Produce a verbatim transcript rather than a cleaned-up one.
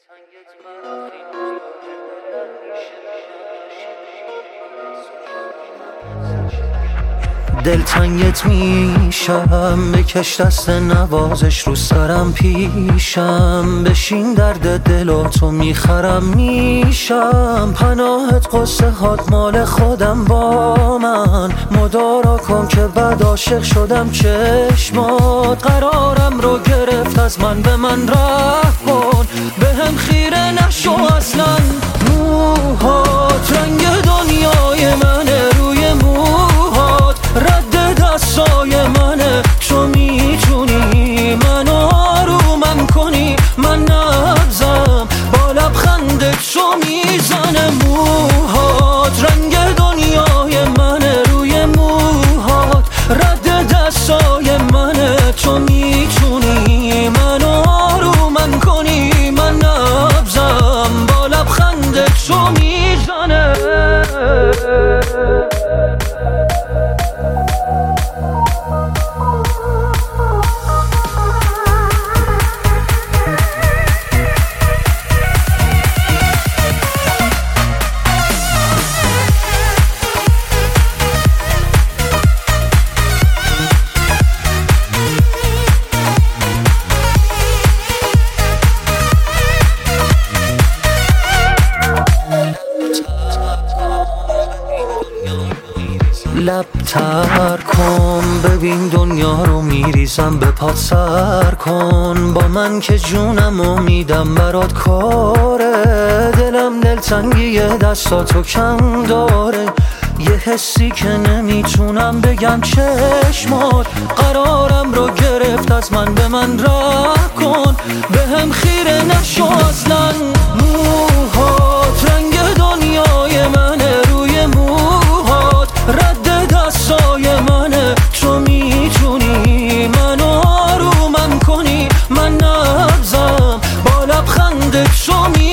دلتنگت میشم، بکش دست نوازش رو سرم پیشم، بشین درد دل تو میخرم میشم، پناهت قصه هات مال خودم با من، مدارا کن که بعد عاشق شدم چشمات، قرارم رو گرفت از من به من رحم کن، به هم خیره نشو اصلا، موهات رنگ دنیای منه، روی موهات رد دستای منه، تو میتونی منو آرومم کنی، من نبزم با لبخندت تو میزنه، موهات رنگ دنیای منه، روی موهات رد دستای منه، تو میتونی منو آرومم کنی، من نبزم با لبخندت تو میزنه. لب تر کن ببین دنیا رو میریزم به پات، سر کن با من که جونم و میدم برات کاره، دلم دلتنگی دستاتو کم داره، یه حسی که نمیتونم بگم چشمات، قرارم رو گرفت از من به من رحم کن، به هم خیره نشو اصلا، موهات رنگ دنیای منه، روی موهات رد دستای منه، تو میتونی منو آرومم کنی، من نبزم با لبخندت تو می